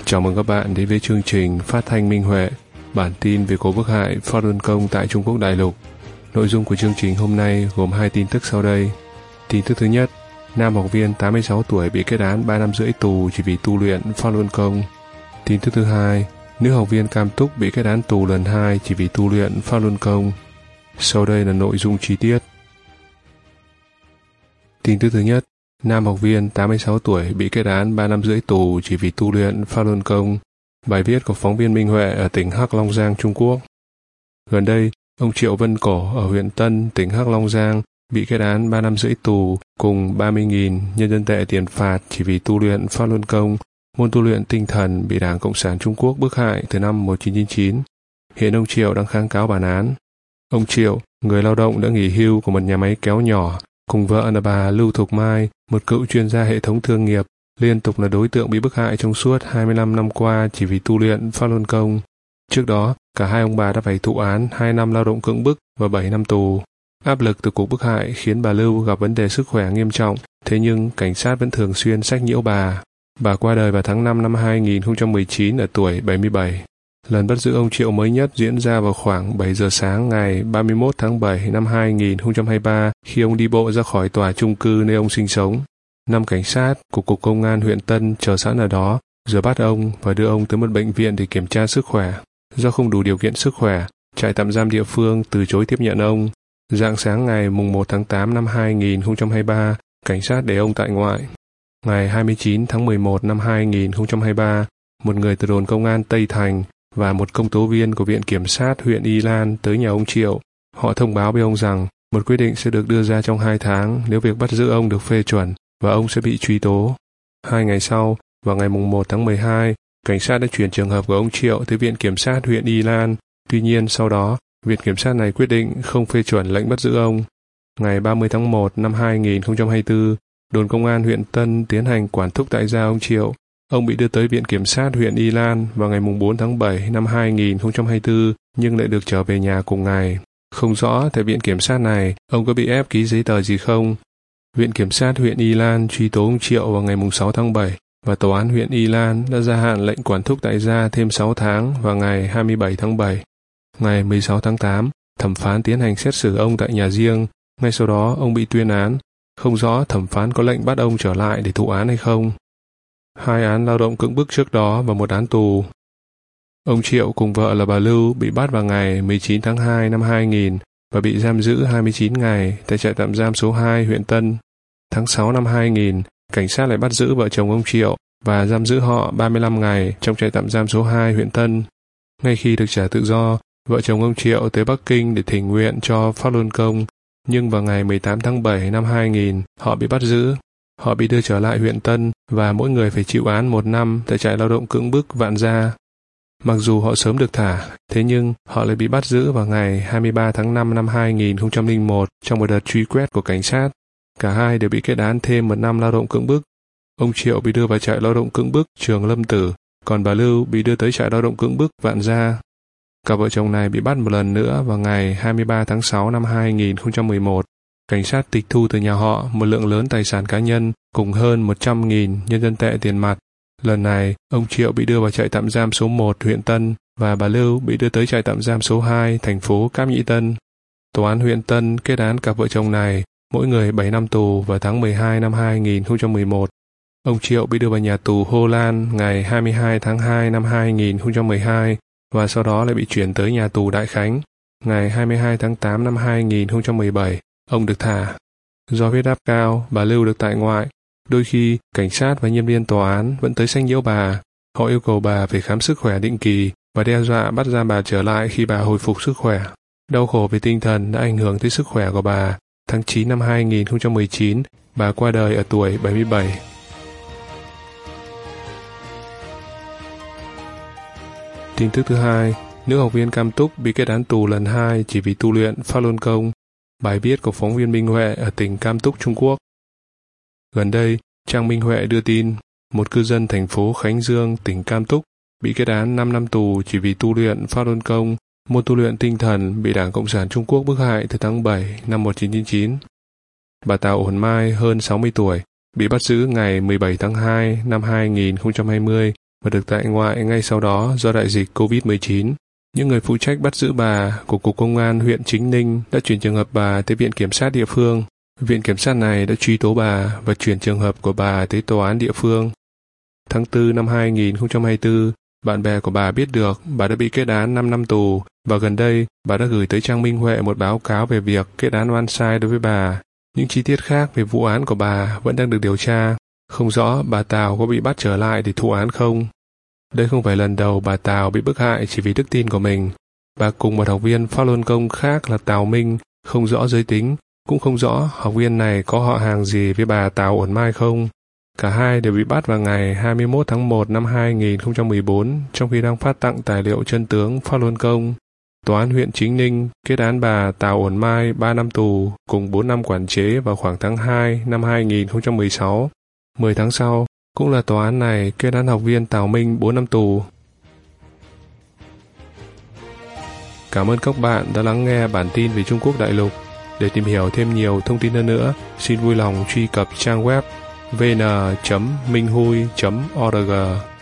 Chào mừng các bạn đến với chương trình Phát thanh Minh Huệ, bản tin về cuộc bức hại Falun Gong tại Trung Quốc đại lục. Nội dung của chương trình hôm nay gồm 2 tin tức sau đây. Tin tức thứ nhất, nam học viên 86 tuổi bị kết án 3 năm rưỡi tù chỉ vì tu luyện Falun Gong. Tin tức thứ hai, nữ học viên Cam Túc bị kết án tù lần 2 chỉ vì tu luyện Falun Gong. Sau đây là nội dung chi tiết. Tin tức thứ nhất, nam học viên 86 tuổi bị kết án 3 năm rưỡi tù chỉ vì tu luyện Falun Gong. Bài viết của phóng viên Minh Huệ ở tỉnh Hắc Long Giang, Trung Quốc. Gần đây, ông Triệu Vân Cổ ở huyện Tân, tỉnh Hắc Long Giang bị kết án 3 năm rưỡi tù cùng 30.000 nhân dân tệ tiền phạt chỉ vì tu luyện Falun Gong, môn tu luyện tinh thần bị Đảng Cộng sản Trung Quốc bức hại từ năm 1999. Hiện ông Triệu đang kháng cáo bản án. Ông Triệu, người lao động đã nghỉ hưu của một nhà máy kéo nhỏ, cùng vợ là bà Lưu Thục Mai, một cựu chuyên gia hệ thống thương nghiệp, liên tục là đối tượng bị bức hại trong suốt 25 năm qua chỉ vì tu luyện Falun Gong. Trước đó, cả hai ông bà đã phải thụ án 2 năm lao động cưỡng bức và 7 năm tù. Áp lực từ cuộc bức hại khiến bà Lưu gặp vấn đề sức khỏe nghiêm trọng, thế nhưng cảnh sát vẫn thường xuyên sách nhiễu bà. Bà qua đời vào tháng 5 năm 2019 ở tuổi 77. Lần bắt giữ ông Triệu mới nhất diễn ra vào khoảng 7 giờ sáng ngày 31 tháng 7 năm 2023 khi ông đi bộ ra khỏi tòa chung cư nơi ông sinh sống. 5 cảnh sát của Cục Công an huyện Tân chờ sẵn ở đó, rồi bắt ông và đưa ông tới một bệnh viện để kiểm tra sức khỏe. Do không đủ điều kiện sức khỏe, trại tạm giam địa phương từ chối tiếp nhận ông. Rạng sáng ngày 1 tháng 8 năm 2023, cảnh sát để ông tại ngoại. Ngày 29 tháng 11 năm 2023, một người từ đồn công an Tây Thành và một công tố viên của Viện Kiểm sát huyện Y Lan tới nhà ông Triệu. Họ thông báo với ông rằng một quyết định sẽ được đưa ra trong 2 tháng nếu việc bắt giữ ông được phê chuẩn và ông sẽ bị truy tố. 2 ngày sau, vào ngày 1 tháng 12, cảnh sát đã chuyển trường hợp của ông Triệu tới Viện Kiểm sát huyện Y Lan. Tuy nhiên sau đó, Viện Kiểm sát này quyết định không phê chuẩn lệnh bắt giữ ông. Ngày 30 tháng 1 năm 2024, đồn công an huyện Tân tiến hành quản thúc tại gia ông Triệu. Ông bị đưa tới Viện Kiểm sát huyện Y Lan vào ngày 4 tháng 7 năm 2024, nhưng lại được trở về nhà cùng ngày. Không rõ tại Viện Kiểm sát này, ông có bị ép ký giấy tờ gì không? Viện Kiểm sát huyện Y Lan truy tố ông Triệu vào ngày 6 tháng 7, và Tòa án huyện Y Lan đã gia hạn lệnh quản thúc tại gia thêm 6 tháng vào ngày 27 tháng 7. Ngày 16 tháng 8, thẩm phán tiến hành xét xử ông tại nhà riêng. Ngay sau đó, ông bị tuyên án. Không rõ thẩm phán có lệnh bắt ông trở lại để thụ án hay không. 2 án lao động cưỡng bức trước đó và 1 án tù. Ông Triệu cùng vợ là bà Lưu bị bắt vào ngày 19 tháng 2 năm 2000 và bị giam giữ 29 ngày tại trại tạm giam số 2 huyện Tân. Tháng 6 năm 2000, cảnh sát lại bắt giữ vợ chồng ông Triệu và giam giữ họ 35 ngày trong trại tạm giam số 2 huyện Tân. Ngay khi được trả tự do, vợ chồng ông Triệu tới Bắc Kinh để thỉnh nguyện cho Falun Gong, nhưng vào ngày 18 tháng 7 năm 2000, họ bị bắt giữ. Họ bị đưa trở lại huyện Tân và mỗi người phải chịu án 1 năm tại trại lao động cưỡng bức Vạn Gia. Mặc dù họ sớm được thả, thế nhưng họ lại bị bắt giữ vào ngày 23 tháng 5 năm 2001 trong một đợt truy quét của cảnh sát. Cả hai đều bị kết án thêm 1 năm lao động cưỡng bức. Ông Triệu bị đưa vào trại lao động cưỡng bức Trường Lâm Tử, còn bà Lưu bị đưa tới trại lao động cưỡng bức Vạn Gia. Cặp vợ chồng này bị bắt một lần nữa vào ngày 23 tháng 6 năm 2011. Cảnh sát tịch thu từ nhà họ một lượng lớn tài sản cá nhân cùng hơn 100.000 nhân dân tệ tiền mặt. Lần này, ông Triệu bị đưa vào trại tạm giam số 1 huyện Tân và bà Lưu bị đưa tới trại tạm giam số 2 thành phố Cáp Nhĩ Tân. Tòa án huyện Tân kết án cặp vợ chồng này mỗi người 7 năm tù vào tháng 12 năm 2011. Ông Triệu bị đưa vào nhà tù Hồ Lan ngày 22 tháng 2 năm 2012 và sau đó lại bị chuyển tới nhà tù Đại Khánh. Ngày 22 tháng 8 năm 2017, ông được thả. Do huyết áp cao, bà Lưu được tại ngoại. Đôi khi, cảnh sát và nhân viên tòa án vẫn tới sách nhiễu bà. Họ yêu cầu bà phải khám sức khỏe định kỳ và đe dọa bắt giam bà trở lại khi bà hồi phục sức khỏe. Đau khổ về tinh thần đã ảnh hưởng tới sức khỏe của bà. Tháng 9 năm 2019, bà qua đời ở tuổi 77. Tin tức thứ hai, nữ học viên Cam Túc bị kết án tù lần 2 chỉ vì tu luyện Falun Gong. Bài viết của phóng viên Minh Huệ ở tỉnh Cam Túc, Trung Quốc. Gần đây, trang Minh Huệ đưa tin, một cư dân thành phố Khánh Dương, tỉnh Cam Túc, bị kết án 5 năm tù chỉ vì tu luyện Falun Gong, môn tu luyện tinh thần bị Đảng Cộng sản Trung Quốc bức hại từ tháng 7 năm 1999. Bà Tào Ổn Mai, hơn 60 tuổi, bị bắt giữ ngày 17 tháng 2 năm 2020 và được tại ngoại ngay sau đó do đại dịch COVID-19. Những người phụ trách bắt giữ bà của Cục Công an huyện Chính Ninh đã chuyển trường hợp bà tới Viện Kiểm sát địa phương. Viện Kiểm sát này đã truy tố bà và chuyển trường hợp của bà tới tòa án địa phương. Tháng 4 năm 2024, bạn bè của bà biết được bà đã bị kết án 5 năm tù và gần đây bà đã gửi tới trang Minh Huệ một báo cáo về việc kết án oan sai đối với bà. Những chi tiết khác về vụ án của bà vẫn đang được điều tra. Không rõ bà Tào có bị bắt trở lại để thụ án không. Đây không phải lần đầu bà Tào bị bức hại chỉ vì đức tin của mình. Bà cùng một học viên pháp luân công khác là Tào Minh, không rõ giới tính, cũng không rõ học viên này có họ hàng gì với bà Tào Uẩn Mai không. Cả hai đều bị bắt vào ngày 21 tháng 1 năm 2014 trong khi đang phát tặng tài liệu chân tướng pháp luân công. Tòa án huyện Chính Ninh kết án bà Tào Uẩn Mai 3 năm tù cùng 4 năm quản chế vào khoảng tháng 2 năm 2016. 10 tháng sau, cũng là tòa án này kết án học viên Tào Minh 4 năm tù. Cảm ơn các bạn đã lắng nghe bản tin về Trung Quốc đại lục. Để tìm hiểu thêm nhiều thông tin hơn nữa, xin vui lòng truy cập trang web vn.minhui.org.